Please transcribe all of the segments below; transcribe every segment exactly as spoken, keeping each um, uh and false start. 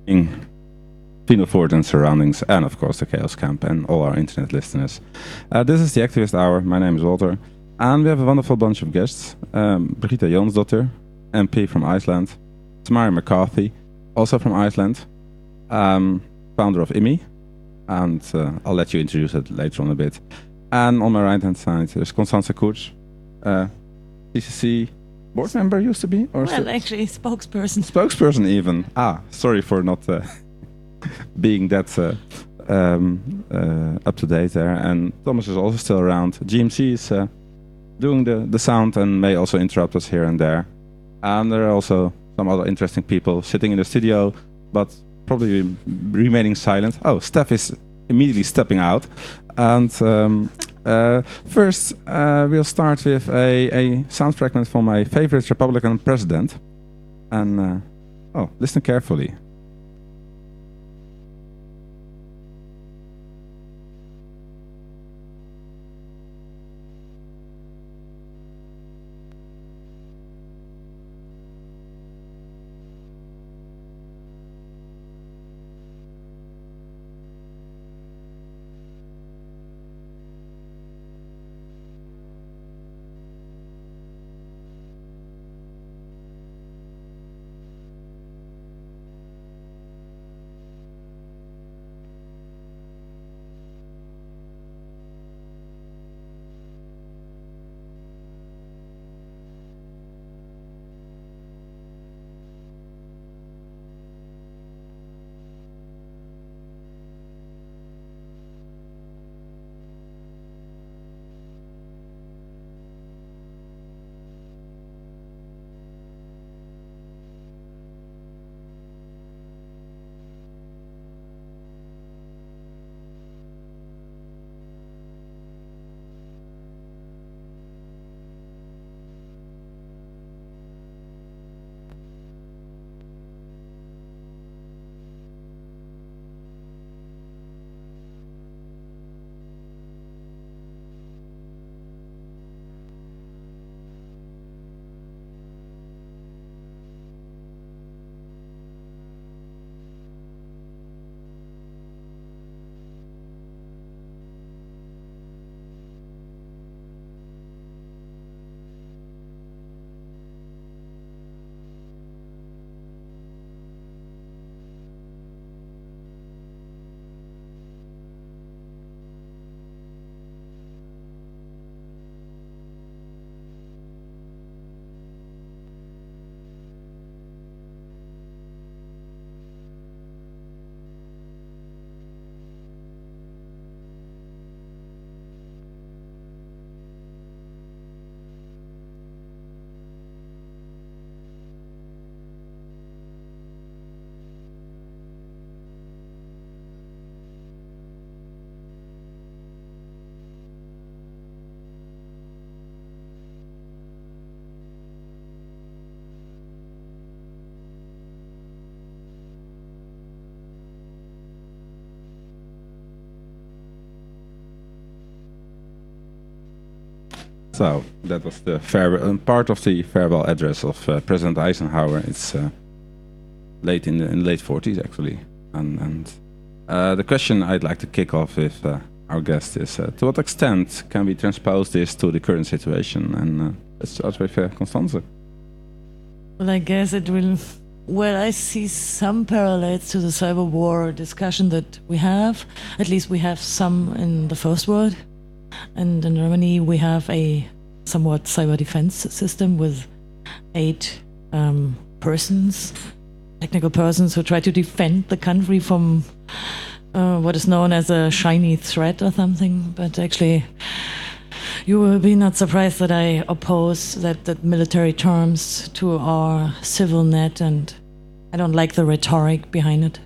Penal Fort and surroundings, and of course the Chaos Camp and all our internet listeners. Uh, this is the Activist Hour. My name is Walter, and we have a wonderful bunch of guests. Um, Brigitte Jonsdottir, M P from Iceland. Tamara McCarthy, also from Iceland, um, founder of I M I, and uh, I'll let you introduce it later on a bit. And on my right-hand side, there's Constanze Kurz, uh, C C C board member used to be? Or well, so actually, spokesperson. Spokesperson even. Ah, sorry for not uh, being that uh, um, uh, up to date there. And Thomas is also still around. G M C is uh, doing the, the sound and may also interrupt us here and there. And there are also some other interesting people sitting in the studio, but probably remaining silent. Oh, Steph is immediately stepping out. And um, uh, first, uh, we'll start with a, a sound fragment from my favorite Republican president. And, uh, oh, listen carefully. So that was the farewell, part of the farewell address of uh, President Eisenhower. It's uh, late in the in late forties actually, and and uh, the question I'd like to kick off with uh, our guest is: uh, to what extent can we transpose this to the current situation? And uh, let's start with uh, Constanze. Well, I guess it will. Well, I see some parallels to the cyber war discussion that we have. At least we have some in the first world. And in Germany, we have a somewhat cyber defense system with eight um, persons, technical persons who try to defend the country from uh, what is known as a shiny threat or something. But actually, you will be not surprised that I oppose that, that military terms to our civil net, and I don't like the rhetoric behind it.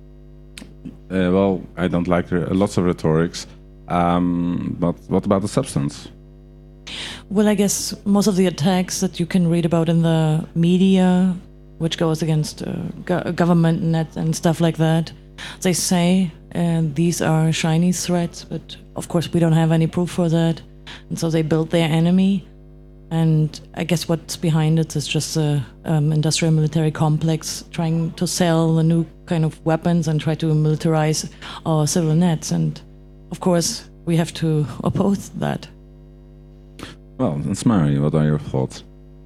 Uh, well, I don't like re- lots of rhetorics. Um, but what about the substance? Well, I guess most of the attacks that you can read about in the media, which goes against uh, go- government net and stuff like that, they say uh, these are shiny threats, but of course we don't have any proof for that. And so they build their enemy. And I guess what's behind it is just a um, industrial military complex trying to sell a new kind of weapons and try to militarize our civil nets. And of course, we have to oppose that. Well, Smári, what are your thoughts?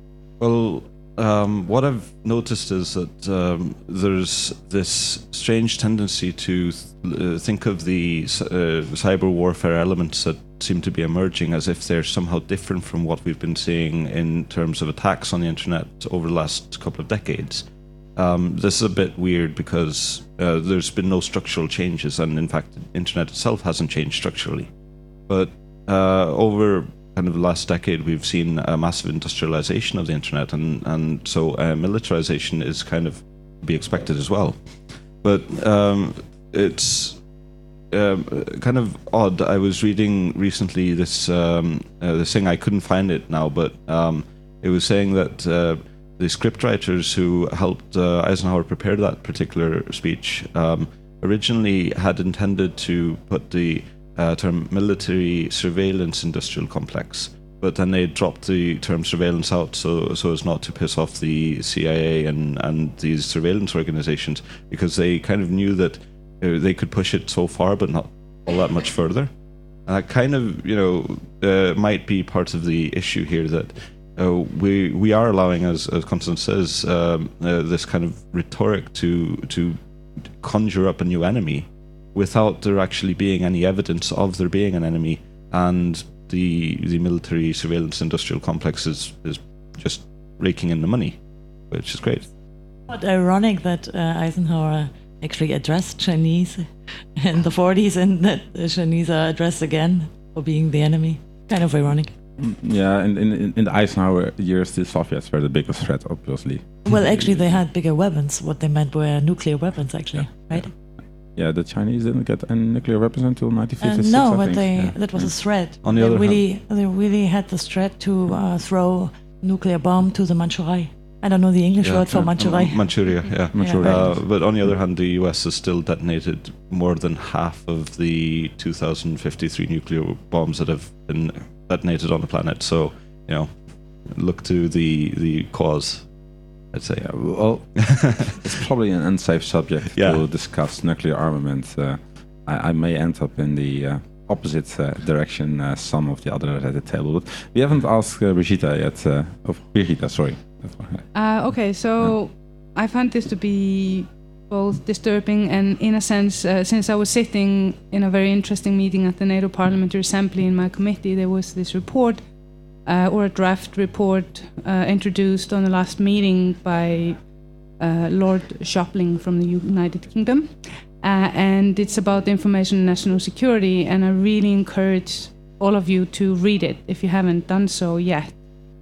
Well, um, what I've noticed is that um, there's this strange tendency to th- uh, think of the uh, cyber warfare elements that seem to be emerging as if they're somehow different from what we've been seeing in terms of attacks on the internet over the last couple of decades. Um, this is a bit weird because uh, there's been no structural changes, and in fact, the internet itself hasn't changed structurally. But uh, over kind of the last decade, we've seen a massive industrialization of the internet, and and so uh, militarization is kind of to be expected as well. But um, it's um, kind of odd. I was reading recently this um, uh, this thing. I couldn't find it now, but um, it was saying that uh, the scriptwriters who helped uh, Eisenhower prepare that particular speech um, originally had intended to put the Uh, term military surveillance industrial complex, but then they dropped the term surveillance out so so as not to piss off the C I A and, and these surveillance organizations, because they kind of knew that uh, they could push it so far but not all that much further. And that kind of, you know, uh, might be part of the issue here, that uh, we we are allowing, as, as Constance says, um, uh, this kind of rhetoric to to conjure up a new enemy without there actually being any evidence of there being an enemy, and the the military surveillance industrial complex is, is just raking in the money, which is great. What ironic that uh, Eisenhower actually addressed Chinese in the forties, and that the Chinese are addressed again for being the enemy. Kind of ironic. Yeah, in, in, in the Eisenhower years, the Soviets were the biggest threat, obviously. Well, actually, they had bigger weapons. What they meant were nuclear weapons, actually, yeah. right? Yeah. Yeah, the Chinese didn't get any nuclear weapons until nineteen Uh, fifty-six. no, I but think. they Yeah. that was a threat. On the they other really, they really had this threat to uh, throw nuclear bomb to the Manchuria. I don't know the English Yeah, word for yeah. Manchuria. Uh, Manchuria, yeah. Manchuria. Uh, but on the other hand, the U S has still detonated more than half of the two thousand fifty-three nuclear bombs that have been detonated on the planet. So, you know, look to the the cause, I'd say. Yeah, well, it's probably an unsafe subject Yeah. to discuss nuclear armament. Uh, I, I may end up in the uh, opposite uh, direction uh, some of the others at the table. But we haven't asked uh, Brigitta yet. Uh, oh, Brigitta, sorry. Uh, okay, so I found this to be both disturbing and, in a sense, uh, since I was sitting in a very interesting meeting at the NATO Parliamentary Assembly in my committee, there was this report uh, or a draft report uh, introduced on the last meeting by uh, Lord Shopling from the United Kingdom. Uh, and it's about information and national security, and I really encourage all of you to read it if you haven't done so yet.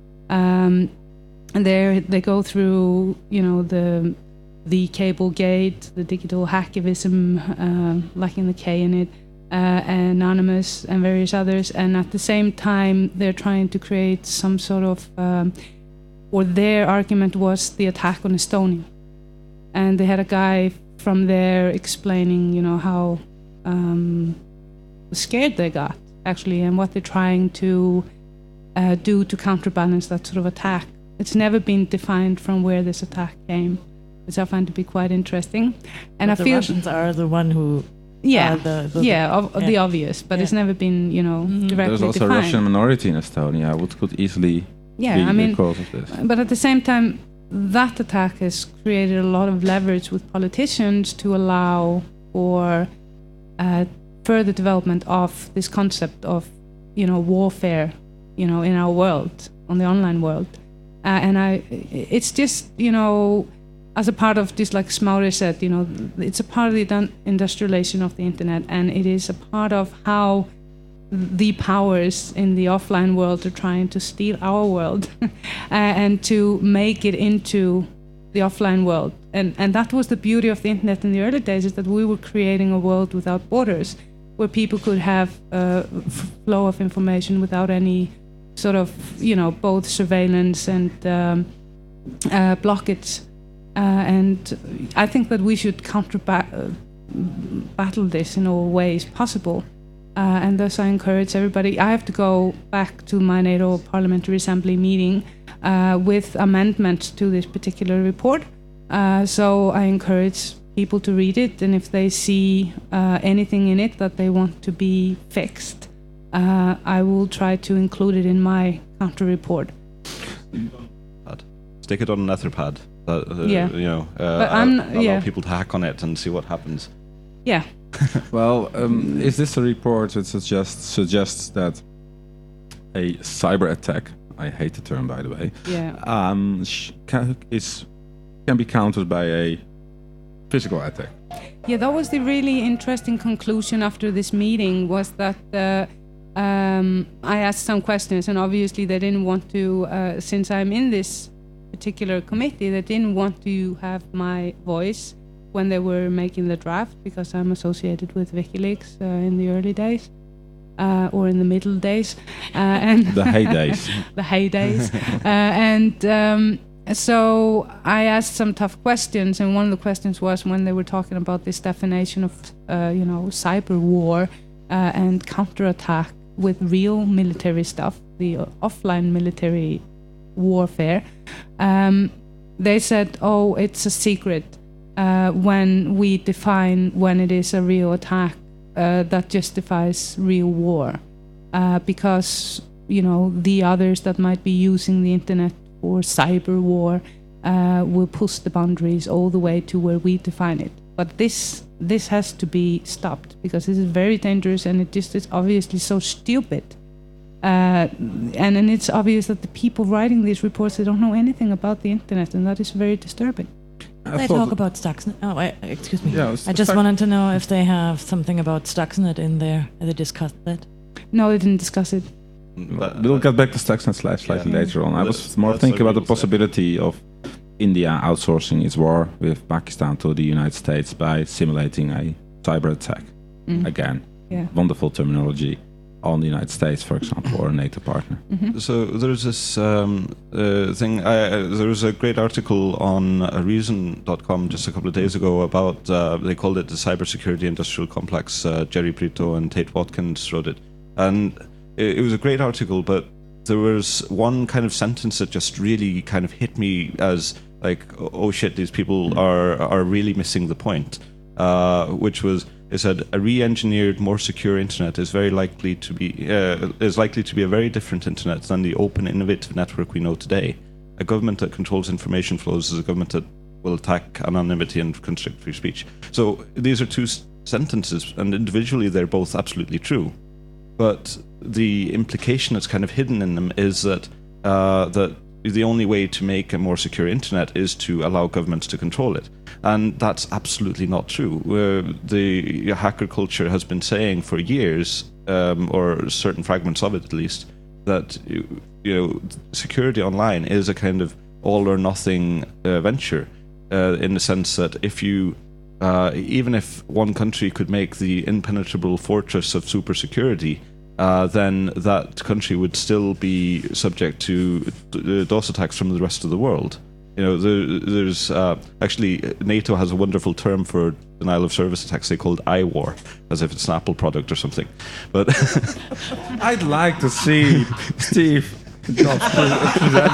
Um, and there they go through, you know, the the cable gate, the digital hacktivism, uh, lacking the K in it, uh, Anonymous, and various others. And at the same time, they're trying to create some sort of, um, or their argument was the attack on Estonia, and they had a guy from there explaining, you know, how um, scared they got actually, and what they're trying to uh, do to counterbalance that sort of attack. It's never been defined from where this attack came, which I find to be quite interesting. And But I the feel Russians are the one who yeah, are the, the, yeah, of, yeah. the obvious, but Yeah. it's never been, you know, Mhm. directly There's also defined. a Russian minority in Estonia, which could easily Yeah, be I the mean, cause of this. but at the same time, that attack has created a lot of leverage with politicians to allow for uh, further development of this concept of, you know, warfare, you know, in our world, on the online world. Uh, and I, it's just, you know, as a part of this, like Smári said, you know, it's a part of the industrialization of the internet, and it is a part of how the powers in the offline world are trying to steal our world uh, and to make it into the offline world. And and that was the beauty of the internet in the early days, is that we were creating a world without borders, where people could have a flow of information without any sort of, you know, both surveillance and um, uh, blockage. Uh, and I think that we should counter ba- uh, battle this in all ways possible. Uh, and thus I encourage everybody. I have to go back to my NATO Parliamentary Assembly meeting uh, with amendments to this particular report. Uh, so I encourage people to read it, and if they see uh, anything in it that they want to be fixed, uh, I will try to include it in my counter report. Stick it on an Etherpad. Uh, uh, Yeah. You know, uh, But I'm- allow yeah. people to hack on it and see what happens. Yeah. Well, um, is this a report that suggests suggests that a cyber attack, I hate the term by the way, Yeah. um, sh- can, is can be countered by a physical attack? Yeah, that was the really interesting conclusion after this meeting, was that uh, um, I asked some questions, and obviously they didn't want to, uh, since I'm in this particular committee, they didn't want to have my voice when they were making the draft, because I'm associated with WikiLeaks uh, in the early days, uh, or in the middle days, uh, and The heydays. the heydays. uh, and um, so I asked some tough questions, and one of the questions was when they were talking about this definition of, uh, you know, cyber war uh, and counterattack with real military stuff, the uh, offline military warfare. Um, they said, "Oh, it's a secret uh, when we define when it is a real attack uh, that justifies real war, uh, because you know the others that might be using the internet for cyber war uh, will push the boundaries all the way to where we define it. But this this has to be stopped, because this is very dangerous, and it just is obviously so stupid." Uh, and, and it's obvious that the people writing these reports, they don't know anything about the internet, and that is very disturbing. I They thought- talk about Stuxnet. Oh, I, excuse me. Yeah, it's- I just Stux- wanted to know if they have something about Stuxnet in there. Have they discussed that? No, they didn't discuss it. But, We'll get back to Stuxnet slightly slightly Yeah. later on. I was That's- more that's thinking what about the we said. possibility of India outsourcing its war with Pakistan to the United States by simulating a cyber attack. Mm. Again, Yeah. wonderful terminology on the United States, for example, or a NATO partner. So there's this um, uh, thing. I, uh, there was a great article on uh, reason dot com just a couple of days ago about. Uh, they called it the cybersecurity industrial complex. Uh, Jerry Brito and Tate Watkins wrote it, and it, it was a great article. But there was one kind of sentence that just really kind of hit me as like, oh shit, these people are are really missing the point. Uh, which was. It said a re-engineered, more secure internet is very likely to be uh, is likely to be a very different internet than the open, innovative network we know today. A government that controls information flows is a government that will attack anonymity and constrict free speech. So these are two s- sentences, and individually they're both absolutely true. But the implication that's kind of hidden in them is that uh, that the only way to make a more secure internet is to allow governments to control it. And that's absolutely not true. Uh, the hacker culture has been saying for years, um, or certain fragments of it at least, that you, you know, security online is a kind of all or nothing uh, venture, uh, in the sense that if you, uh, even if one country could make the impenetrable fortress of super security, uh, then that country would still be subject to uh, DOS attacks from the rest of the world. You know, there, there's uh, actually NATO has a wonderful term for denial of service attacks. They called I WAR, as if it's an Apple product or something. But I'd like to see Steve Jobs present.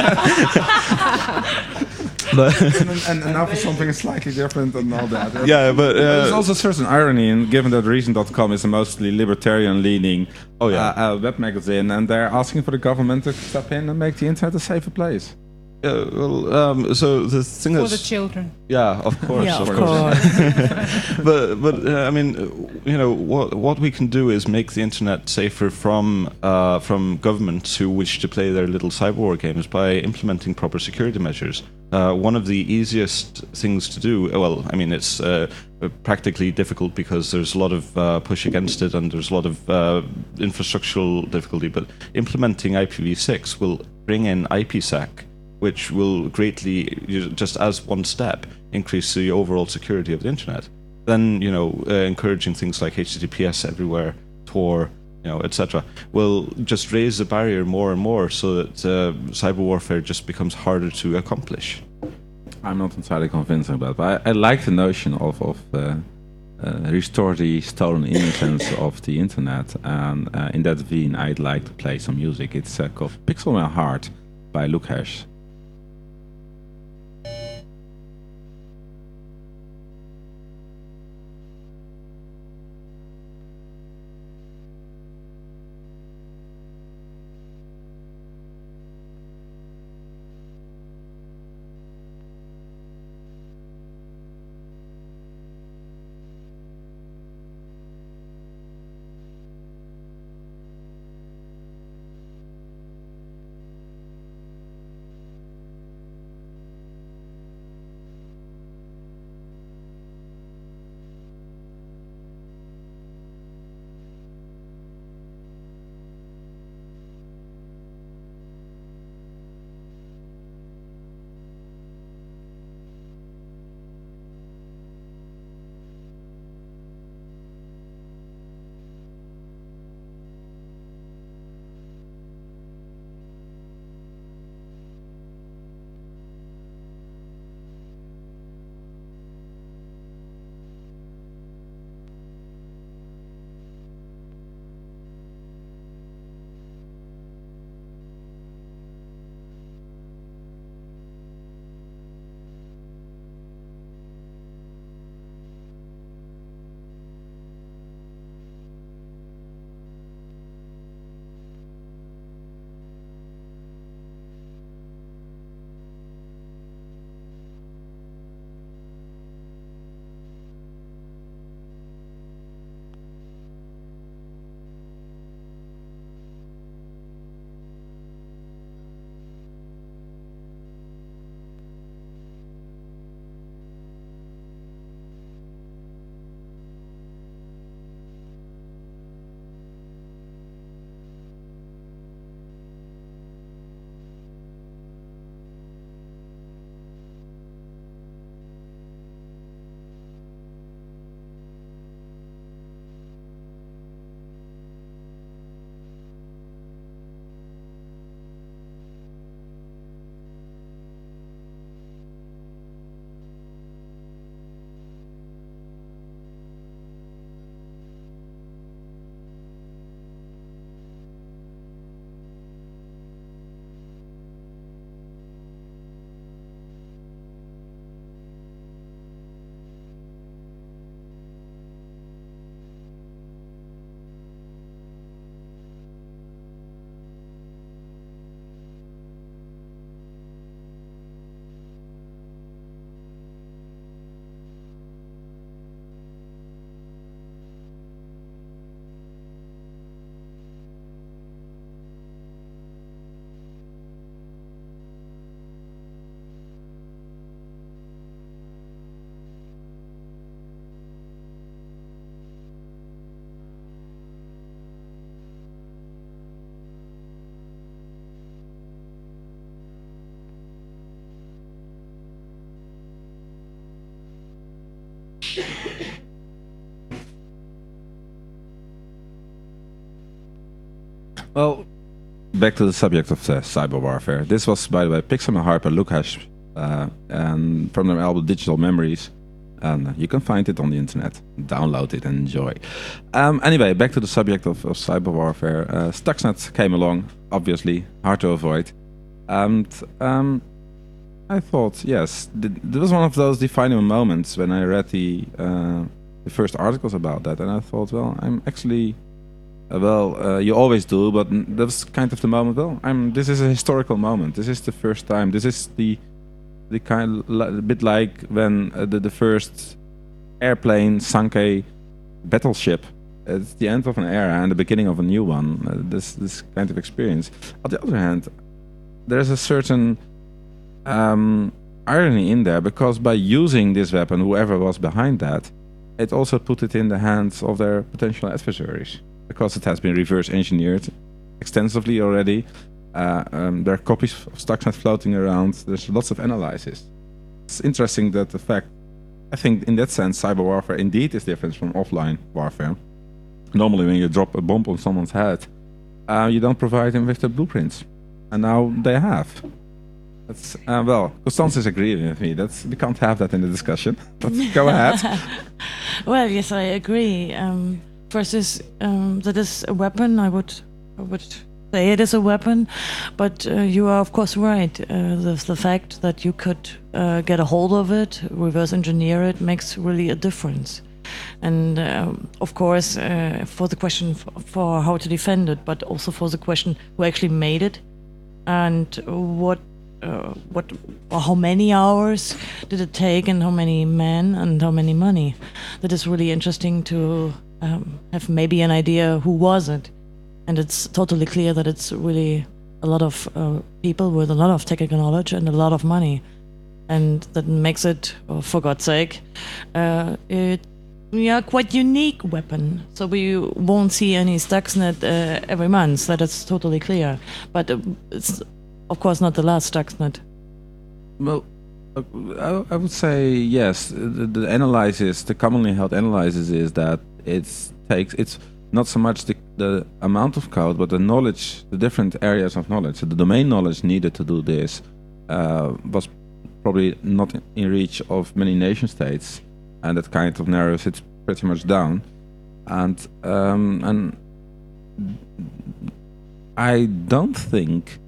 but and, and, and now for something slightly different and all that. yeah, but There's uh, also a certain irony in given that reason dot com is a mostly libertarian-leaning Oh, yeah. uh, uh, web magazine, and they're asking for the government to step in and make the internet a safer place. uh, well, um, so the thing For is, the children. yeah, of course, yeah, of of course. course. but but uh, I mean, uh, you know, what what we can do is make the internet safer from uh, from governments who wish to play their little cyber war games by implementing proper security measures. Uh, one of the easiest things to do, well, I mean, it's uh, practically difficult because there's a lot of uh, push against it and there's a lot of uh, infrastructural difficulty, but implementing I P v six will bring in IPsec, which will greatly, just as one step, increase the overall security of the internet. Then, you know, uh, encouraging things like H T T P S everywhere, Tor, you know, et cetera, will just raise the barrier more and more, so that uh, cyber warfare just becomes harder to accomplish. I'm not entirely convinced about it, but I, I like the notion of, of uh, uh, restore the stolen innocence of the internet. And uh, in that vein, I'd like to play some music. It's uh, called Pixel My Heart by Lukash. Well, back to the subject of uh, cyber warfare. This was, by the way, Pixel My Heart by Lukash, uh, and from their album Digital Memories. And you can find it on the internet. Download it and enjoy. Um, anyway, back to the subject of, of cyber warfare. Uh, Stuxnet came along, obviously, hard to avoid. And um, I thought, yes, th- there was one of those defining moments when I read the, uh, the first articles about that. And I thought, well, I'm actually... Uh, well, uh, you always do, but that was kind of the moment. Well, I'm. This is a historical moment. This is the first time. This is the, the kind of li- a bit like when uh, the the first airplane sunk a battleship. It's the end of an era and the beginning of a new one. Uh, this this kind of experience. On the other hand, there's a certain um, irony in there, because by using this weapon, whoever was behind that, it also put it in the hands of their potential adversaries. Because it has been reverse engineered extensively already. Uh, um, there are copies of Stuxnet floating around. There's lots of analysis. It's interesting that the fact, I think in that sense, cyber warfare indeed is different from offline warfare. Normally when you drop a bomb on someone's head, uh, you don't provide them with the blueprints. And now they have. That's, uh, well, Constance is agreeing with me. That's we can't have that in the discussion. But go ahead. Well, yes, I agree. Um, first is um, that is a weapon. I would, I would say it is a weapon, but uh, you are of course right. Uh, the, the fact that you could uh, get a hold of it, reverse engineer it, makes really a difference. And uh, of course, uh, for the question f- for how to defend it, but also for the question who actually made it, and what. Uh, what or how many hours did it take, and how many men and how many money? That is really interesting to um, have maybe an idea who was it. And it's totally clear that it's really a lot of uh, people with a lot of technical knowledge and a lot of money, and that makes it, oh, for God's sake, uh, it yeah quite unique weapon. So we won't see any Stuxnet uh, every month. That is totally clear. But uh, it's of course not the last Stuxnet. Well, uh, I, I would say yes. The, the analysis, the commonly held analysis, is that it takes it's not so much the, the amount of code, but the knowledge, the different areas of knowledge. So the domain knowledge needed to do this uh, was probably not in reach of many nation states, and that kind of narrows it pretty much down. And um, and I don't think.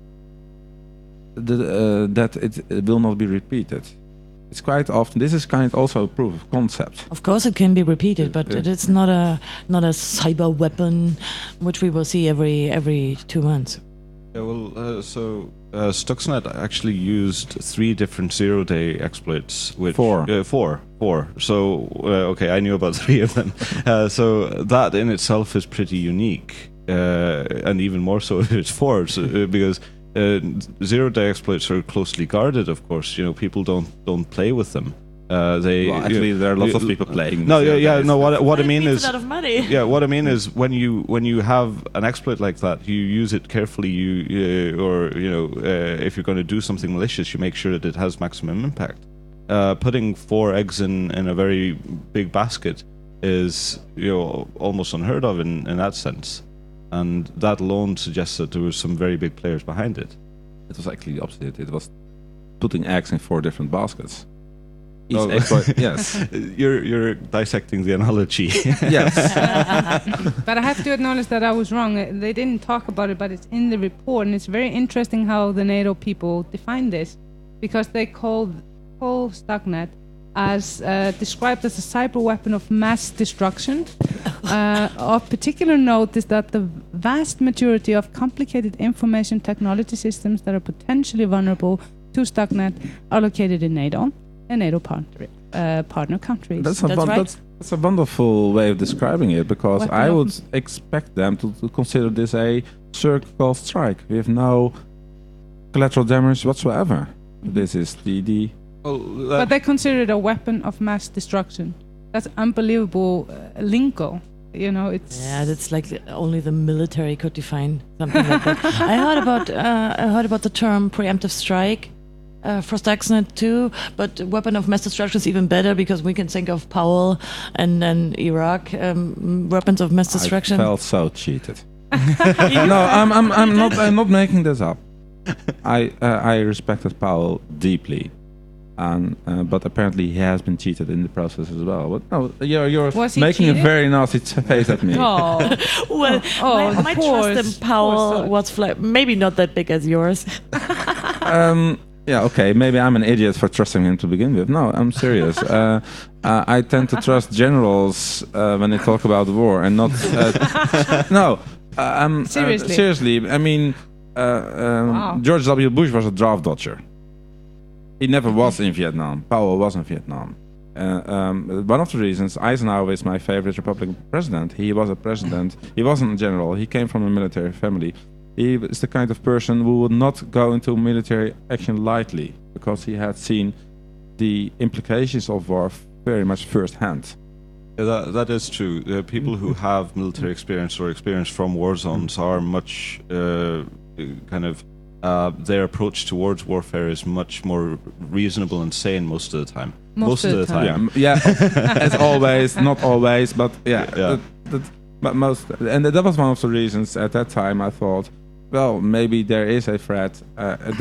The, uh, that it, it will not be repeated. It's quite often. This is kind of also a proof of concept. Of course, it can be repeated, but Yeah. it is not a not a cyber weapon, which we will see every every two months. Yeah, well, uh, so uh, Stuxnet actually used three different zero-day exploits. Which, Four. Uh, four. Four. So, uh, okay, I knew about three of them. uh, so that in itself is pretty unique, uh, and even more so if it's four, so, uh, because uh, zero-day exploits are closely guarded. Of course, you know, people don't don't play with them. Uh, they Well, actually, you know, there are lots you- of people playing. No, yeah, zero yeah. days. No, what what I mean It's is. a lot of money. Yeah, what I mean is when you when you have an exploit like that, you use it carefully. You uh, or you know uh, if you're going to do something malicious, you make sure that it has maximum impact. Uh, putting four eggs in, in a very big basket is you know almost unheard of in, in that sense, and that alone suggests that there was some very big players behind it. It was actually the opposite. It was putting eggs in four different baskets. Each Oh. exploit, yes, You're you're dissecting the analogy. yes. But I have to acknowledge that I was wrong. Uh, They didn't talk about it, but it's in the report, and it's very interesting how the NATO people define this, because they call call Stuxnet as uh, described as a cyber weapon of mass destruction. uh, of particular note is that the vast majority of complicated information technology systems that are potentially vulnerable to Stuxnet are located in NATO and NATO partner uh, partner countries. That's a That's won- right. that's, that's a wonderful way of describing it, because Weapon I of- would expect them to, to consider this a surgical strike. We have no collateral damage whatsoever. This is the the Well, But they consider it a weapon of mass destruction. That's unbelievable uh, lingo. You know, it's Yeah, that's like the, only the military could define something like that. I heard about uh, I heard about the term preemptive strike uh, for Stuxnet too, but weapon of mass destruction is even better, because we can think of Powell and then Iraq, um, weapons of mass destruction. I felt so cheated. No, I'm I'm I'm not I'm not making this up. I uh, I respected Powell deeply, and uh, but apparently he has been cheated in the process as well. But no, you're you're Was he making a cheated? very nasty t- face at me. Oh, Well, Oh, my, the my poor trust in s- poor Powell soul. was fla- maybe not that big as yours. Um, yeah, okay, maybe I'm an idiot for trusting him to begin with. No, I'm serious. uh, uh, I tend to trust generals uh, when they talk about war, and not. Uh, no, uh, um, uh, Seriously? seriously, I mean, uh, um, Wow. George W. Bush was a draft dodger. He never was in Vietnam. Powell was in Vietnam. Uh, um, one of the reasons Eisenhower is my favorite Republican president. He was a president. He wasn't a general. He came from a military family. He is the kind of person who would not go into military action lightly, because he had seen the implications of war very much firsthand. Yeah, that, that is true. The people who have military experience or experience from war zones are much uh, kind of uh, their approach towards warfare is much more reasonable and sane most of the time. Most of the time. Yeah, m- yeah, as always, not always, but yeah, Yeah. That, that, but most, and that was one of the reasons at that time I thought, well, maybe there is a threat. Uh, this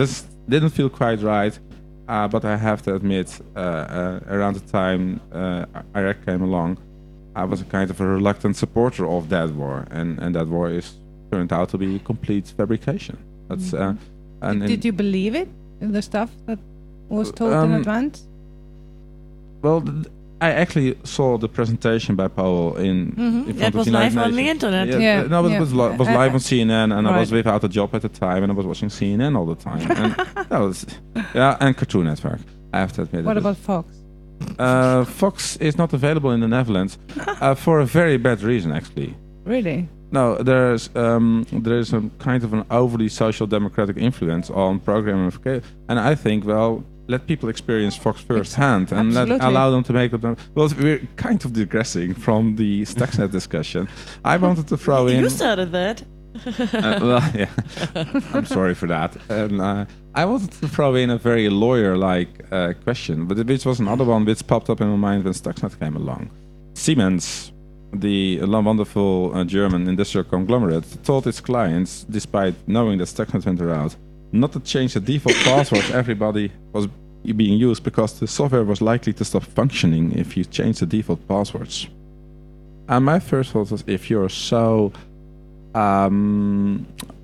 didn't feel quite right. Uh, but I have to admit, uh, uh, around the time uh, Iraq came along, I was a kind of a reluctant supporter of that war, and, and that war is turned out to be complete fabrication. That's uh, and Did, did you believe it? The stuff that was told Um, in advance? well, th- I actually saw the presentation by Powell in, Mhm. in front That of was the United live on the Nations. internet. Yeah, Yeah, uh, no, but yeah. it was, li- was Uh, live uh, on C N N, and I was right. without a job at the time, and I was watching C N N all the time. And that was, yeah, and Cartoon Network. I have to admit. What it. about Fox? Uh, Fox is not available in the Netherlands uh, for a very bad reason, actually. Really? No, there's um, there's a kind of an overly social democratic influence on programming of ca- and I think, well, let people experience Fox firsthand and let Absolutely. allow them to make up their. Well, we're kind of digressing from the Stuxnet discussion. I wanted to throw in. You started that. Uh, well, yeah, I'm sorry for that. And uh, I wanted to throw in a very lawyer-like uh, question, but which was another one which popped up in my mind when Stuxnet came along. Siemens, the wonderful uh, German industrial conglomerate, told its clients, despite knowing that Stuxnet went around, not to change the default passwords everybody was being used because the software was likely to stop functioning if you change the default passwords. And my first thought was, if you're so um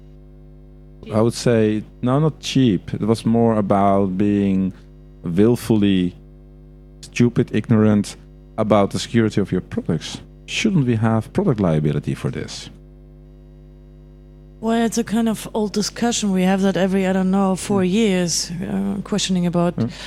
I would say no, not cheap. It was more about being willfully stupid, ignorant about the security of your products. Shouldn't we have product liability for this? Well, it's a kind of old discussion. We have that every, I don't know, four years, uh, questioning about Mm.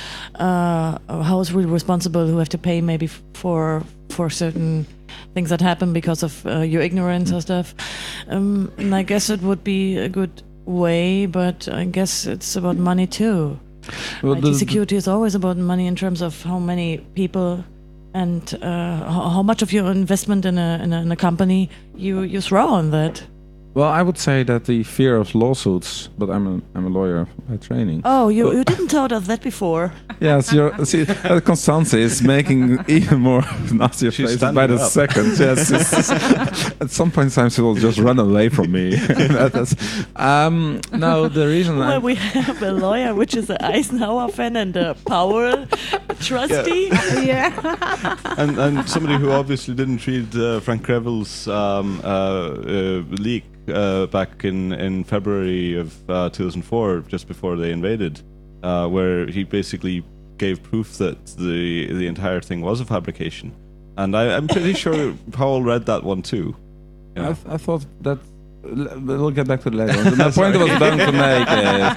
uh, how is really responsible, who have to pay maybe f- for for certain things that happen because of uh, your ignorance or stuff. Um, and I guess it would be a good way, but I guess it's about money too. Well, I T the- security is always about money in terms of how many people and uh, how, how much of your investment in a, in a in a company you you throw on that. Well, I would say that the fear of lawsuits, but I'm a I'm a lawyer by training. Oh, you Well- you didn't tell us that before. Yes, you're, see, uh, Constance is making even more nastier She's faces by standing the up. second. Yes, it's- at some point in time she will just run away from me. That is- um, no, the reason Well, I, we have a lawyer which is an Eisenhower fan and a Powell trustee. Yeah. and, and somebody who obviously didn't read uh, Frank Greville's um, uh, uh, leak uh, back in, in February of uh, two thousand four, just before they invaded, uh, where he basically gave proof that the the entire thing was a fabrication. And I, I'm pretty sure Powell read that one too. I, th- I thought that l- we'll get back to the later on. My point I was going to make is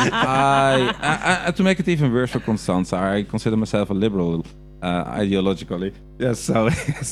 I, I, I, to make it even worse for Constance, I consider myself a liberal uh, ideologically. Yes, so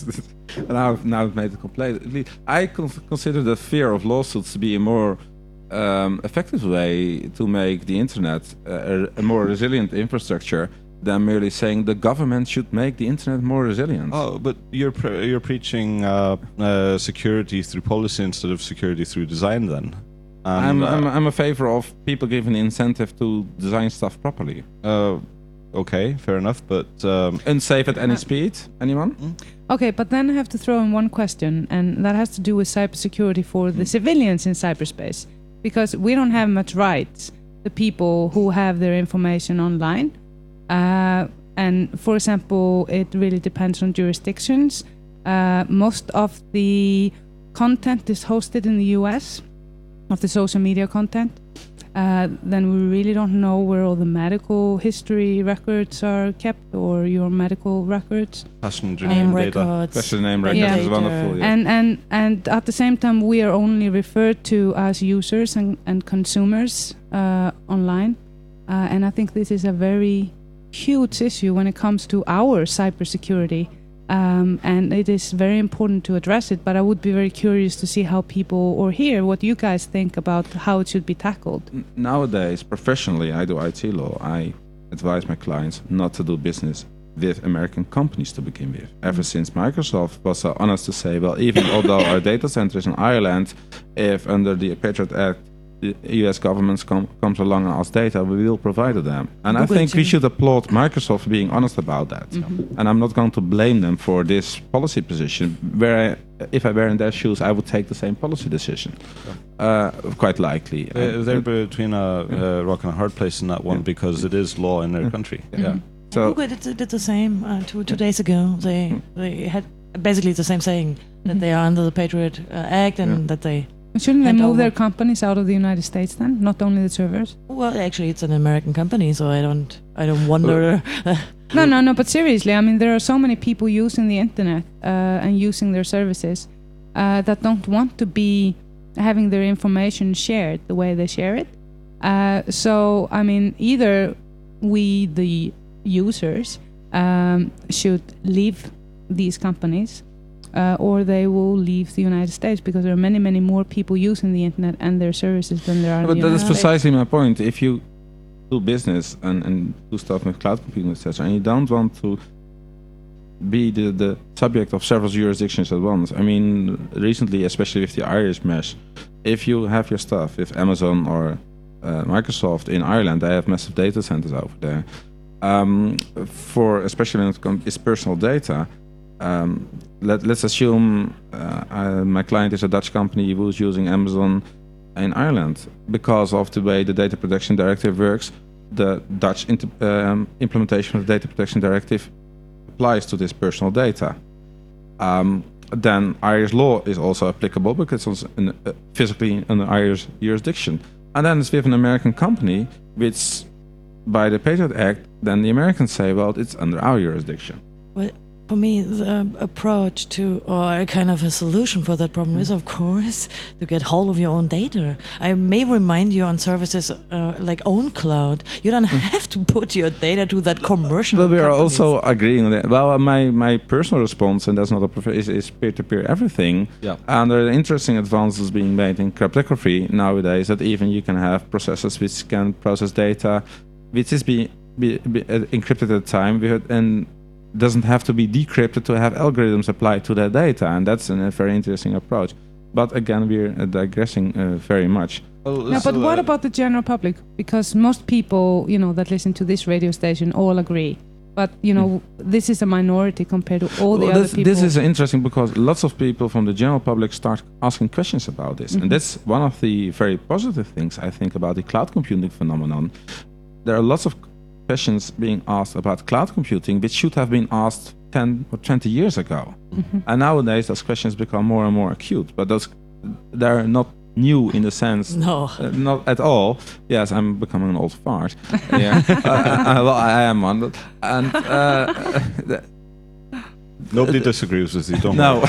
now I've, now I've made it completely. I con- consider the fear of lawsuits to be a more um, effective way to make the internet uh, a, a more resilient infrastructure than merely saying the government should make the internet more resilient. Oh, but you're pre- you're preaching uh, uh, security through policy instead of security through design, then. And, I'm, uh, I'm I'm a favor of people giving incentive to design stuff properly. uh, okay, fair enough, but um, Unsafe at any speed? Anyone? Okay, but then I have to throw in one question, and that has to do with cybersecurity for the civilians in cyberspace, because we don't have much rights, the people who have their information online. Uh, and for example, it really depends on jurisdictions. Uh, most of the content is hosted in the U S, of the social media content. Uh, then we really don't know where all the medical history records are kept, or your medical records. passenger Name name data. records. Question name records Yeah. is wonderful. Yeah. And and and at the same time, we are only referred to as users and, and consumers uh, online. Uh, and I think this is a very huge issue when it comes to our cybersecurity. Um, and it is very important to address it. But I would be very curious to see how people, or hear what you guys think about how it should be tackled. N- Nowadays, professionally, I do I T law. I advise my clients not to do business with American companies to begin with. Ever since Microsoft was so honest to say, well, even although our data center is in Ireland, if under the Patriot Act the U S government com- comes along and asks data, we will provide them. And I Google think we too. should applaud Microsoft for being honest about that. And I'm not going to blame them for this policy position, where I if I were in their shoes, I would take the same policy decision. Uh, quite likely. Uh, they're between a, a rock and a hard place in that one Yeah. because it is law in their country. Yeah. So Google did, did the same uh, two two days ago. They they had basically the same saying that they are under the Patriot uh, Act and Yeah. that they. Shouldn't they hand move over. their companies out of the United States then, not only the servers? Well, actually, it's an American company, so I don't I don't wonder. No, no, no. But seriously, I mean, there are so many people using the internet uh, and using their services uh, that don't want to be having their information shared the way they share it. Uh, so, I mean, either we, the users, um, should leave these companies, uh, or they will leave the United States because there are many, many more people using the internet and their services than there are. in but the that is United States. precisely my point. If you do business and, and do stuff with cloud computing, et cetera, and you don't want to be the, the subject of several jurisdictions at once. I mean, recently, especially with the Irish mesh, if you have your stuff with Amazon or uh, Microsoft in Ireland, they have massive data centers over there. Um, for especially when it comes is personal data. Um, let, let's assume uh, uh, my client is a Dutch company who is using Amazon in Ireland. Because of the way the Data Protection Directive works, the Dutch int- um, implementation of the Data Protection Directive applies to this personal data. Um, then Irish law is also applicable because it's in, uh, physically in the Irish jurisdiction. And then it's with an American company, which by the Patriot Act, then the Americans say, well, it's under our jurisdiction. Well, for me, the approach to, or a kind of a solution for that problem is, of course, to get hold of your own data. I may remind you on services uh, like OwnCloud, you don't have to put your data to that commercial. Well, we are companies. also agreeing on that. Well, my, my personal response, and that's not a prof- is, is peer-to-peer everything. Yeah. And there are interesting advances being made in cryptography nowadays that even you can have processors which can process data which is be, be, be uh, encrypted at the time and doesn't have to be decrypted to have algorithms applied to that data, and that's an, a very interesting approach. But again, we're uh, digressing uh, very much. Well, No, but so, what uh, about the general public? Because most people, you know, that listen to this radio station all agree. But, you know, this is a minority compared to all the Well, other this, people. this is interesting because lots of people from the general public start asking questions about this. Mhm. And that's one of the very positive things I think about the cloud computing phenomenon. There are lots of questions being asked about cloud computing which should have been asked ten or twenty years ago. Mhm. And nowadays those questions become more and more acute. But those they're not new in the sense No. uh, not at all. Yes, I'm becoming an old fart. Yeah, uh, uh, well, I am one. But, and uh, th- Nobody disagrees with you, don't no, worry.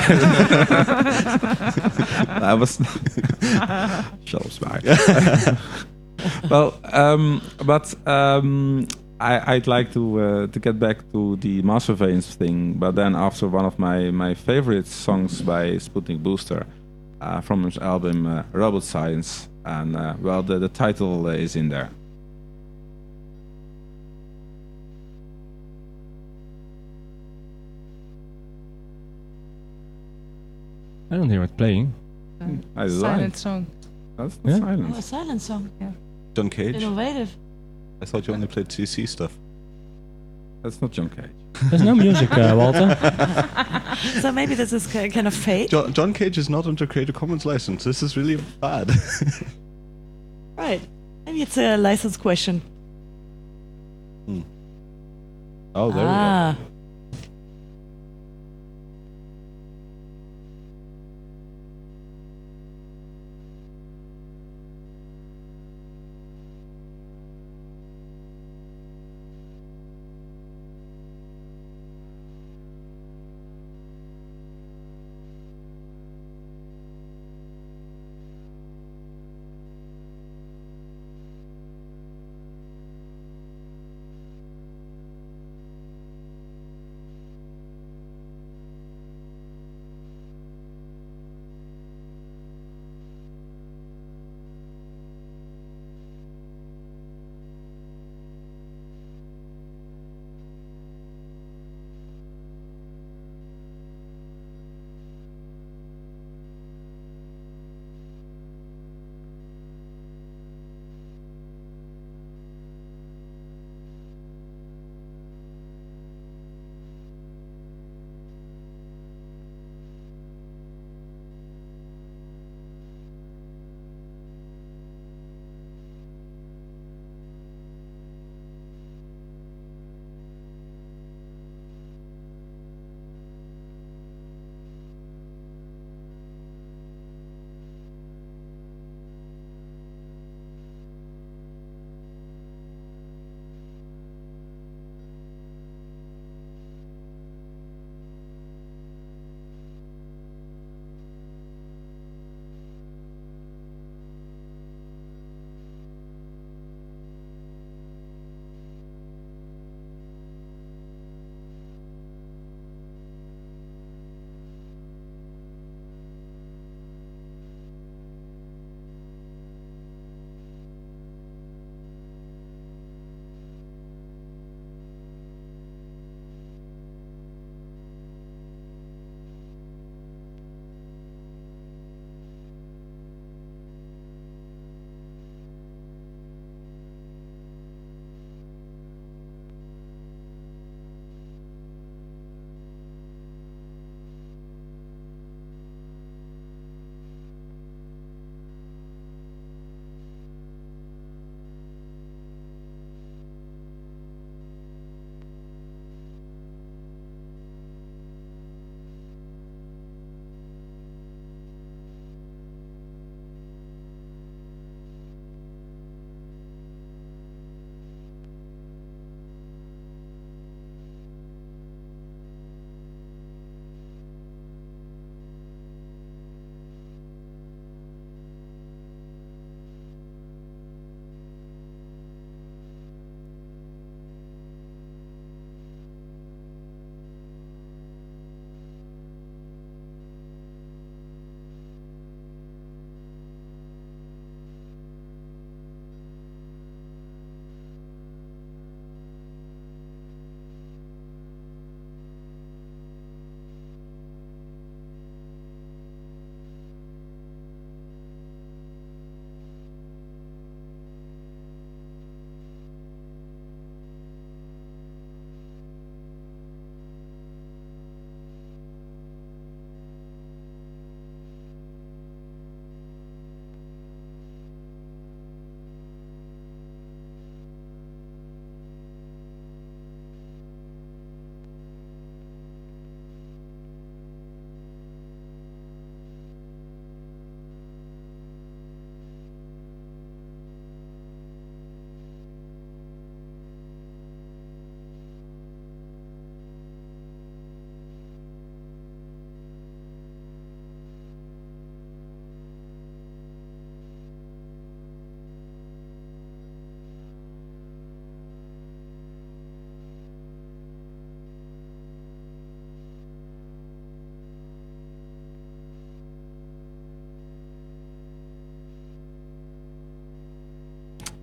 I was Schelpsberg. Well, um, but um, I, I'd like to uh, to get back to the mass surveillance thing. But then after one of my my favorite songs by Sputnik Booster uh, from his album uh, Robot Science, and uh, well, the the title uh, is in there. I don't hear it playing. I like Silent it. song. That's the Yeah. Oh, a silence. silent song. John Cage? Innovative. I thought you only played C C stuff. That's not John Cage. There's no music, uh, Walter. So maybe this is ki- kind of fake. John, John Cage is not under Creative Commons license. This is really bad. Right. Maybe it's a license question. Oh, there ah.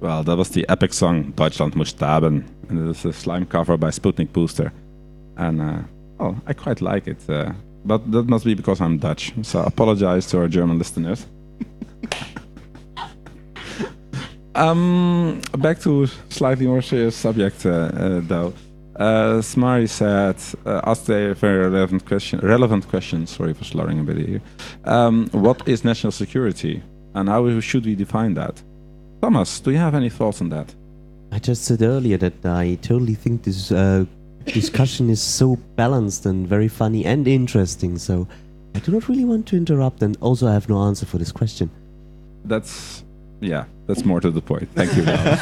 Well, that was the epic song Deutschland muss sterben, and it is a Slime cover by Sputnik Booster. And uh, well, I quite like it, uh, but that must be because I'm Dutch. So I apologize to our German listeners. um, back to slightly more serious subject, uh, uh, though. Uh, Smari said, uh, asked a very relevant question. Relevant question. Sorry for slurring a bit here. Um, what is national security, and how should we define that? Thomas, do you have any thoughts on that? I just said earlier that I totally think this uh, discussion is so balanced and very funny and interesting. So I do not really want to interrupt, and also I have no answer for this question. That's yeah. That's more to the point. Thank you.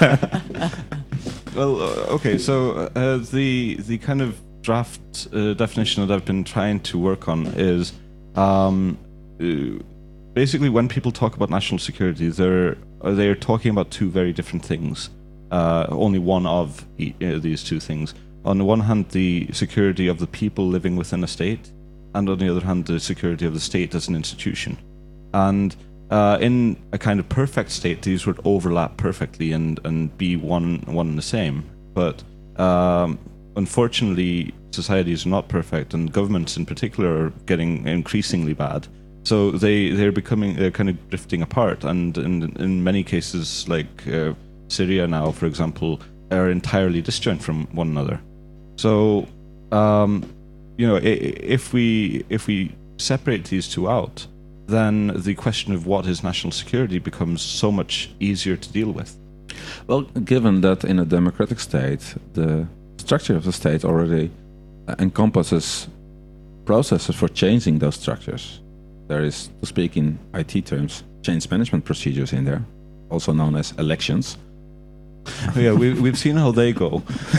Well, uh, okay. So uh, the the kind of draft uh, definition that I've been trying to work on is um, uh, basically when people talk about national security, they're they're talking about two very different things. Uh, only one of e- uh, these two things. On the one hand, the security of the people living within a state, and on the other hand, the security of the state as an institution. And Uh, in a kind of perfect state, these would overlap perfectly and, and be one one and the same. But um, unfortunately, societies are not perfect, and governments in particular are getting increasingly bad. So they they're becoming they're kind of drifting apart, and in in many cases, like uh, Syria now, for example, are entirely disjoint from one another. So um, you know, if we if we separate these two out, then the question of what is national security becomes so much easier to deal with. Well, given that in a democratic state, the structure of the state already encompasses processes for changing those structures. There is, to speak in I T terms, change management procedures in there, also known as elections. Oh, yeah, we, we've seen how they go.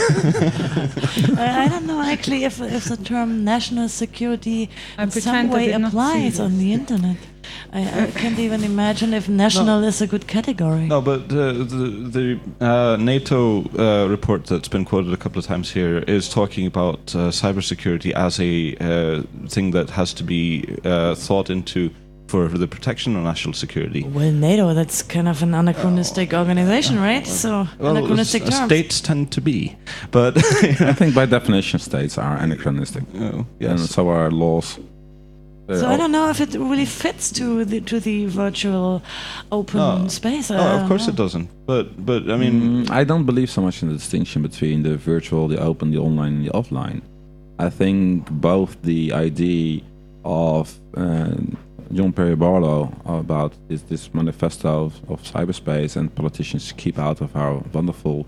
I, I don't know actually if, if the term national security I in pretend some I way did not applies see on the internet. I, I can't even imagine if national No. is a good category. No, but uh, the the uh, NATO uh, report that's been quoted a couple of times here is talking about uh, cybersecurity as a uh, thing that has to be uh, thought into for the protection of national security. Well, NATO, that's kind of an anachronistic organization, right? So, Well, anachronistic s- terms. states tend to be, but I think by definition states are anachronistic, oh, and yes. so are laws. Uh, So I don't know if it really fits to the to the virtual open No. space. I Oh, of don't course know. it doesn't. But but I mean, Mm, I don't believe so much in the distinction between the virtual, the open, the online, and the offline. I think both the idea of uh, John Perry Barlow about this, this manifesto of, of cyberspace and politicians keep out of our wonderful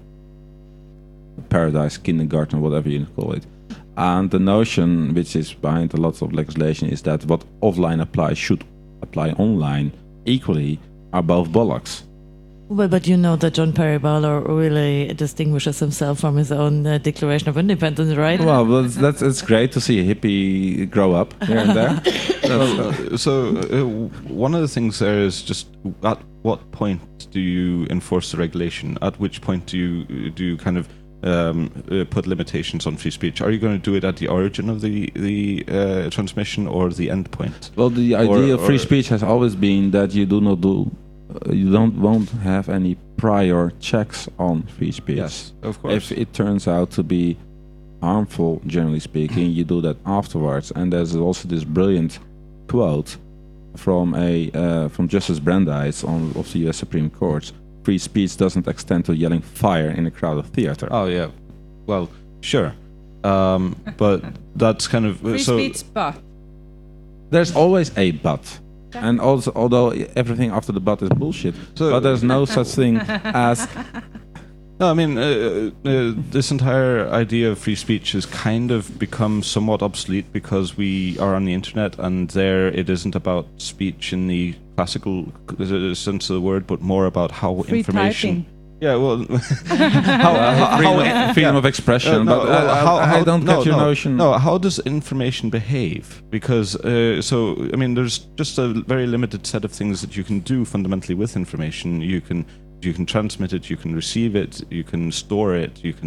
paradise, kindergarten, whatever you call it. And the notion which is behind a lot of legislation is that what offline applies should apply online equally are both bollocks. Well, but you know that John Perry Barlow really distinguishes himself from his own uh, Declaration of Independence, right? Well, that's, that's it's great to see a hippie grow up here and there. well, uh, so uh, one of the things there is just at what point do you enforce the regulation? At which point do you do you kind of um, uh, put limitations on free speech? Are you going to do it at the origin of the the uh, transmission or the end point? Well, the idea Or- of free or- speech has always been that you do not do, uh, you don't won't have any prior checks on free speech. Yes, of course. If it turns out to be harmful, generally speaking, you do that afterwards. And there's also this brilliant quote from a uh, from Justice Brandeis on of the U S Supreme Court: "Free speech doesn't extend to yelling fire in a crowded theater." Oh yeah, well, sure, um, but that's kind of Free so. speech, but There's always a but. And also, although everything after the but is bullshit, So- but there's no such thing as No, I mean, uh, uh, this entire idea of free speech has kind of become somewhat obsolete because we are on the internet, and there it isn't about speech in the classical uh, sense of the word, but more about how free information. typing. Yeah, well, how, how, freedom, how- of, freedom yeah. of expression. Uh, no, but well, I, how- I, I how- don't no, get your no, notion. No, how does information behave? Because, uh, so, I mean, there's just a very limited set of things that you can do fundamentally with information. You can you can transmit it, you can receive it, you can store it, you can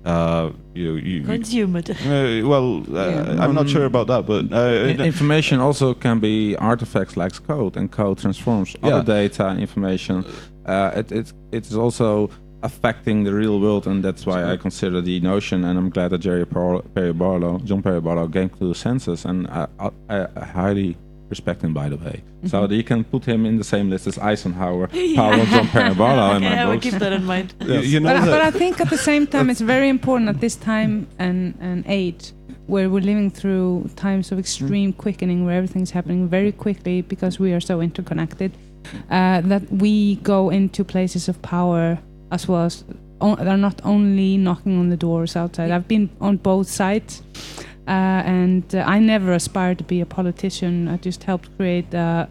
uh, you, you, you Consume it. uh, well, uh, Yeah. I'm not sure about that, but uh, I- information also can be artifacts like code, and code transforms Yeah. other data information. Uh, it, it it is also affecting the real world, and that's why I consider the notion. And I'm glad that Jerry Par- Perry Barlow, John Perry Barlow, came to the census, and I, I, I highly respect him, by the way. So you can put him in the same list as Eisenhower, Powell, and John Perry Barlow in Okay, my I will books. keep that in mind. you, you know But, I- that. but I think at the same time, it's very important at this time and, and age where we're living through times of extreme quickening, where everything's happening very quickly because we are so interconnected, uh, that we go into places of power as well as o- they're not only knocking on the doors outside. I've been on both sides, uh, and uh, I never aspired to be a politician. I just helped create uh,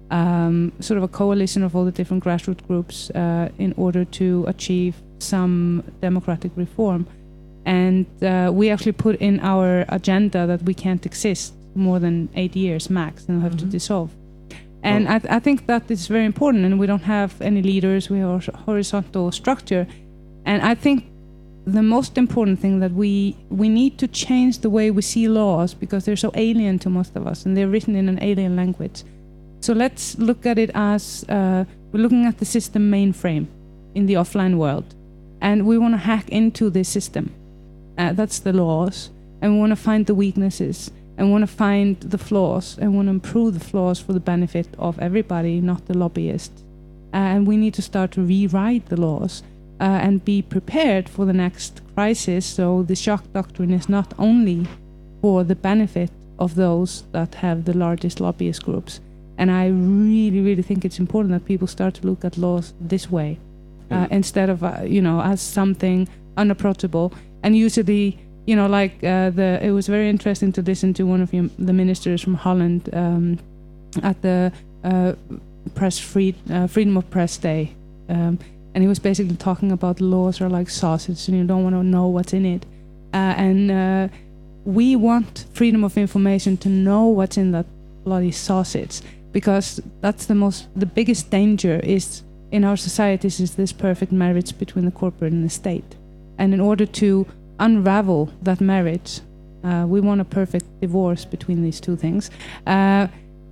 um, sort of a coalition of all the different grassroots groups uh, in order to achieve some democratic reform. And uh, we actually put in our agenda that we can't exist more than eight years max and we have to Mhm. dissolve. And I, th- I think that is very important. And we don't have any leaders, we have a horizontal structure. And I think the most important thing that we we need to change the way we see laws because they're so alien to most of us and they're written in an alien language. So let's look at it as uh, we're looking at the system mainframe in the offline world, and we want to hack into this system. Uh, that's the laws, and we want to find the weaknesses, and want to find the flaws, and want to improve the flaws for the benefit of everybody, not the lobbyists. Uh, and we need to start to rewrite the laws uh, and be prepared for the next crisis. So the shock doctrine is not only for the benefit of those that have the largest lobbyist groups. And I really, really think it's important that people start to look at laws this way, uh, Yeah. instead of, uh, you know, as something unapproachable. And usually, you know, like uh, the, it was very interesting to listen to one of your, the ministers from Holland um, at the uh, press free, uh, Freedom of Press Day. Um, and he was basically talking about laws are like sausage and you don't want to know what's in it. Uh, and uh, we want freedom of information to know what's in that bloody sausage, because that's the most, the biggest danger is in our societies is this perfect marriage between the corporate and the state. And in order to unravel that marriage, uh, we want a perfect divorce between these two things. Uh,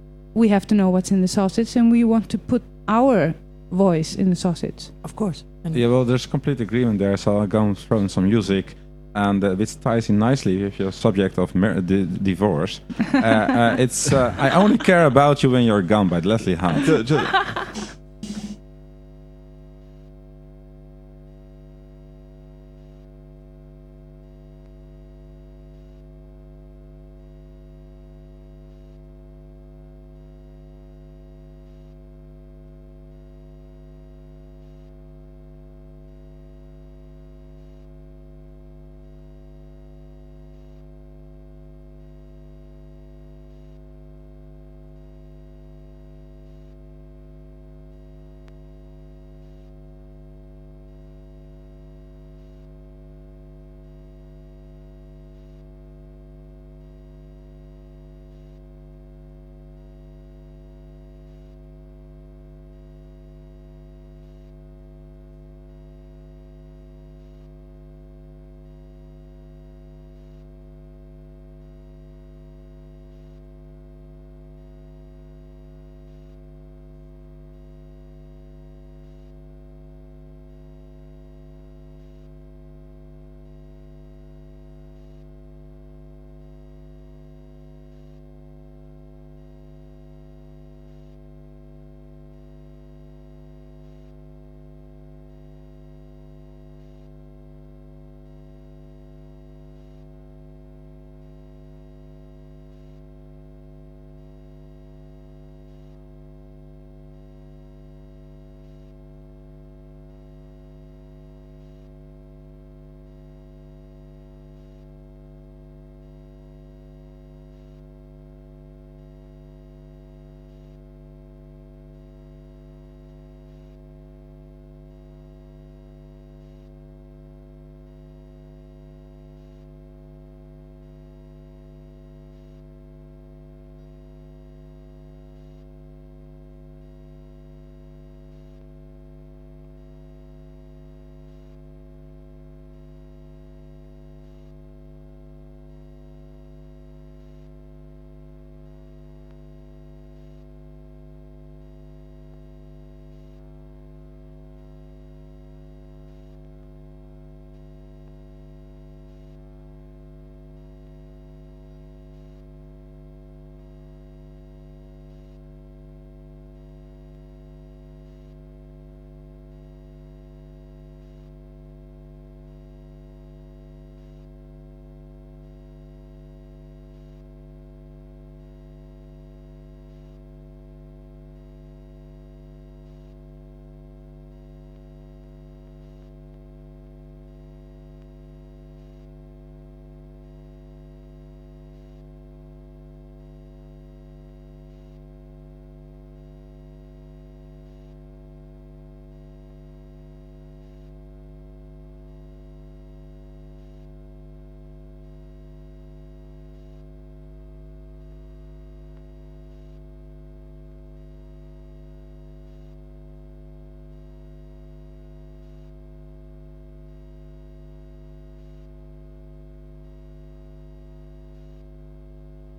we have to know what's in the sausage, and we want to put our voice in the sausage. Of course. And Yeah, well, there's complete agreement there, so I'll go and throw in some music, and uh, which ties in nicely with your subject of mar- di- divorce. uh, uh, it's uh, I Only Care About You When You're Gone by Leslie Hunt. Ju- ju-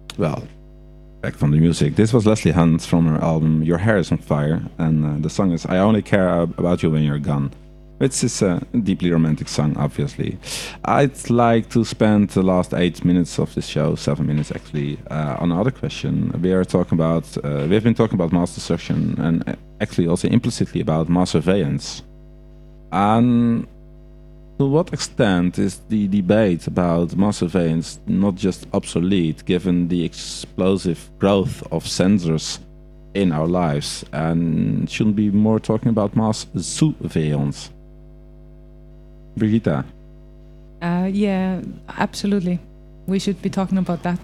Well, back from the music. This was Leslie Hunt from her album Your Hair Is on Fire, and uh, the song is I Only Care About You When You're Gone. It's is a deeply romantic song, obviously. I'd like to spend the last eight minutes of this show, seven minutes actually, uh, on another question. We are talking about, uh, we have been talking about mass destruction and actually also implicitly about mass surveillance. And to what extent is the debate about mass surveillance not just obsolete given the explosive growth of sensors in our lives? And shouldn't we be more talking about mass surveillance? Brigitta? Uh, yeah, absolutely. We should be talking about that.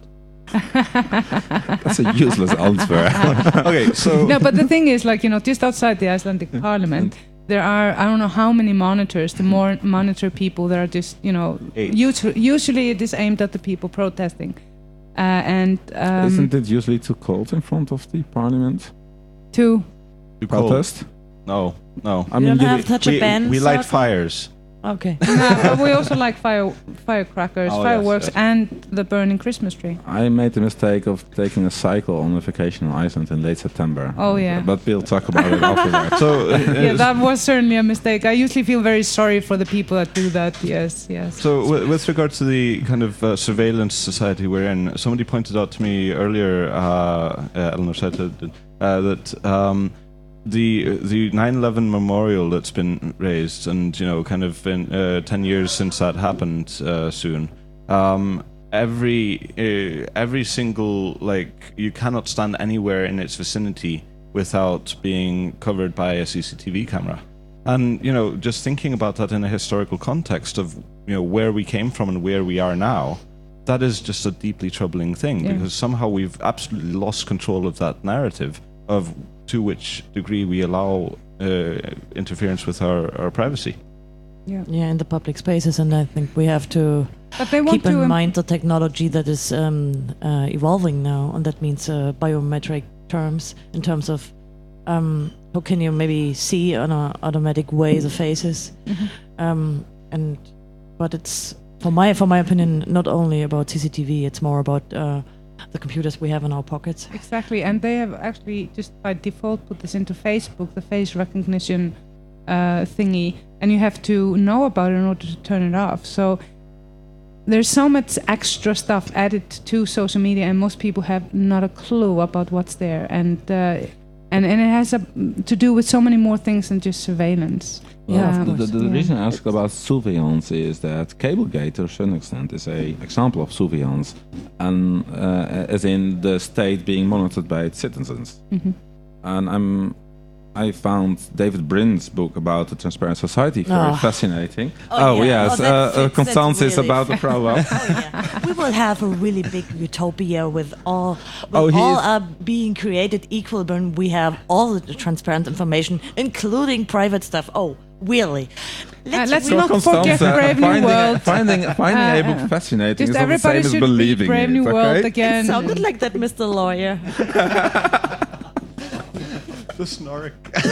That's a useless answer. Okay, so No, but the thing is, like, you know, just outside the Icelandic parliament, there are, I don't know how many monitors, the more monitor people that are just, you know, Eight. usually, usually it is aimed at the people protesting. Uh, and um, Isn't it usually too cold in front of the parliament? to, you cold. Protest? No, no. I You mean, don't you- have such a we, band. we light circle? fires. Okay. no, but we also like fire, firecrackers, Oh, yes, fireworks, yes. and the burning Christmas tree. I made the mistake of taking a cycle on a vacation on Iceland in late September. Oh, yeah. But we'll talk about it afterwards. So, uh, Yeah, that was certainly a mistake. I usually feel very sorry for the people that do that. Yes, yes. So, w- with regard to the kind of uh, surveillance society we're in, somebody pointed out to me earlier, uh, uh, Eleanor said uh, that um, the the nine eleven memorial that's been raised, and you know, kind of in uh, ten years since that happened, uh, soon. Um, every uh, every single, like, you cannot stand anywhere in its vicinity without being covered by a C C T V camera. And, you know, just thinking about that in a historical context of, you know, where we came from and where we are now, that is just a deeply troubling thing, Yeah. because somehow we've absolutely lost control of that narrative of to which degree we allow uh, interference with our, our privacy. Yeah. Yeah, in the public spaces, and I think we have to But they want keep to in im- mind the technology that is um, uh, evolving now, and that means uh, biometric terms in terms of um, how can you maybe see on an automatic way the faces, Mhm. um, and but it's for my for my opinion not only about C C T V, it's more about uh, the computers we have in our pockets. Exactly, and they have actually just by default put this into Facebook, the face recognition uh, thingy, and you have to know about it in order to turn it off. So there's so much extra stuff added to social media, and most people have not a clue about what's there, and uh, and and it has a, to do with so many more things than just surveillance. Well, Yeah. the, the, the Yeah. reason I ask about surveillance is that Cablegate, to a certain extent, is a example of surveillance, and uh, as in the state being monitored by its citizens. Mhm. And I'm, I found David Brin's book about the Transparent Society very Oh. fascinating. Oh, yeah. yes, Oh, that uh, uh, fits- Constance that's is really about the program. Oh, yeah. We will have a really big utopia with all with Oh, he all is- are being created equal when we have all the transparent information, including private stuff. Oh, really? let's really- not forget Brave New finding, World. finding, finding Uh, a book uh, fascinating Just is not the everybody same as should believing read Brave it, New okay? World again. It sounded like that, Mister Lawyer. The snark.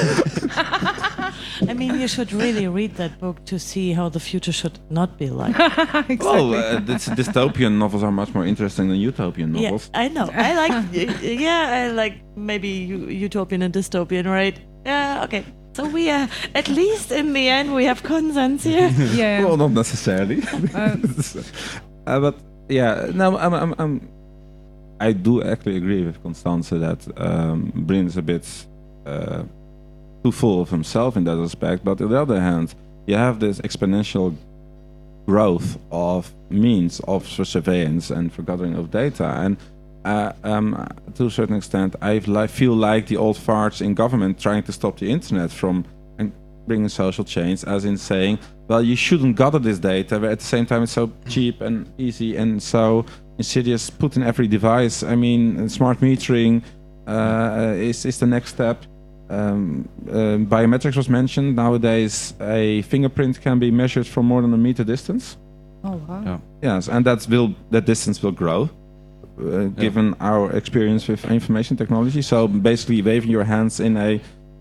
I mean, you should really read that book to see how the future should not be like. Exactly. Well, uh, this dystopian novels are much more interesting than utopian Yeah, novels. I know. I like. Yeah, I like maybe u- utopian and dystopian, right? Yeah. Okay. So we are at least in the end we have consensus here. yeah. Well, not necessarily. Uh, uh, but yeah, no, I'm, I'm, I'm, I do actually agree with Constance that um, Brin is a bit uh, too full of himself in that aspect. But on the other hand, you have this exponential growth of means of surveillance and for gathering of data. And uh, um, to a certain extent, I li- feel like the old farts in government trying to stop the internet from and bringing social change, as in saying, well, you shouldn't gather this data, but at the same time it's so cheap and easy and so insidious, put in every device. I mean, smart metering uh, is, is the next step. Um, uh, biometrics was mentioned. Nowadays, a fingerprint can be measured from more than a meter distance. oh wow. Yeah. Yes, and that will that distance will grow, uh, given our experience with information technology. So basically, waving your hands in a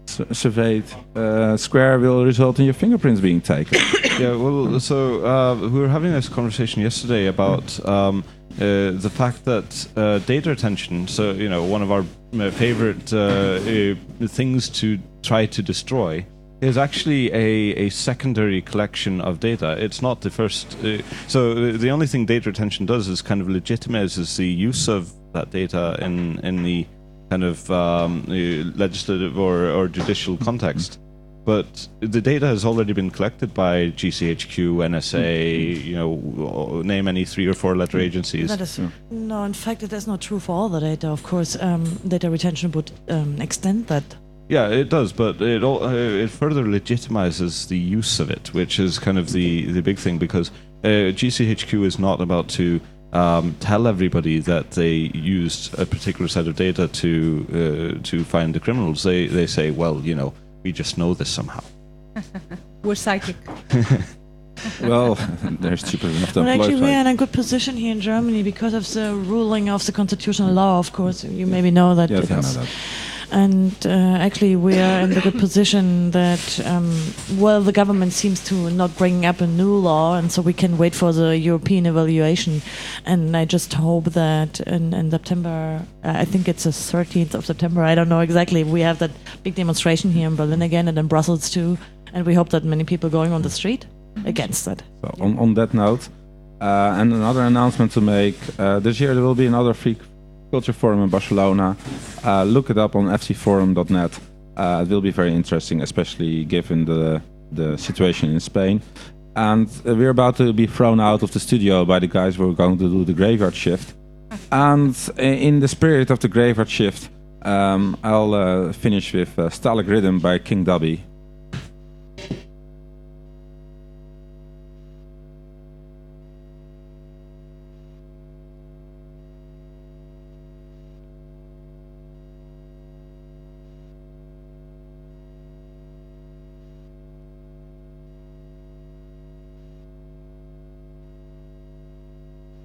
s- surveyed uh, square will result in your fingerprints being taken. Yeah, well, so uh, we were having this conversation yesterday about um, uh, the fact that uh, data retention, so, you know, one of our uh, favorite uh, uh, things to try to destroy, is actually a, a secondary collection of data. It's not the first. Uh, so the only thing data retention does is kind of legitimizes the use of that data in, in the kind of um, uh, legislative or, or judicial context. But the data has already been collected by G C H Q, N S A, you know, name any three or four letter agencies. That is no. In fact, it is not true for all the data. Of course, um, data retention would um, extend that. Yeah, it does, but it all, uh, it further legitimizes the use of it, which is kind of the, the big thing, because uh, G C H Q is not about to um, tell everybody that they used a particular set of data to uh, to find the criminals. They they say, well, you know, we just know this somehow. We're psychic. Well, they're stupid enough to Well, employ actually, we are fake. in a good position here in Germany because of the ruling of the constitutional law. Of course, you maybe know that. Yes, I know it's- that. And uh, actually, we are in the good position that, um, well, the government seems to not bring up a new law, and so we can wait for the European evaluation. And I just hope that in, in September, uh, I think it's the thirteenth of September, I don't know exactly, we have that big demonstration here in Berlin again and in Brussels too. And we hope that many people going on the street against that. So on, on that note, uh, and another announcement to make, uh, this year there will be another free culture forum in Barcelona. Uh, look it up on f c forum dot net. Uh, it will be very interesting, especially given the the situation in Spain. And uh, we're about to be thrown out of the studio by the guys who are going to do the graveyard shift. And in the spirit of the graveyard shift, um, I'll uh, finish with uh, Stalag Rhythm by King Dubby.